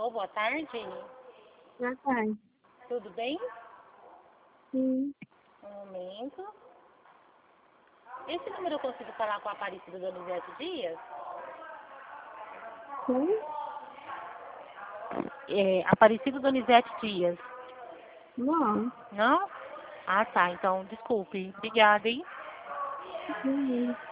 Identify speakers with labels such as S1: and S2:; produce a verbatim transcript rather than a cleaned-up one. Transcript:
S1: Alô, boa tarde.
S2: Boa tarde.
S1: Tudo bem?
S2: Sim.
S1: Um momento. Esse número eu consigo falar com a Aparecida Donizete Dias?
S2: Sim?
S1: É, Aparecida Donizete Dias.
S2: Não.
S1: Não? Ah, tá. Então, desculpe. Obrigada, hein?
S2: Sim.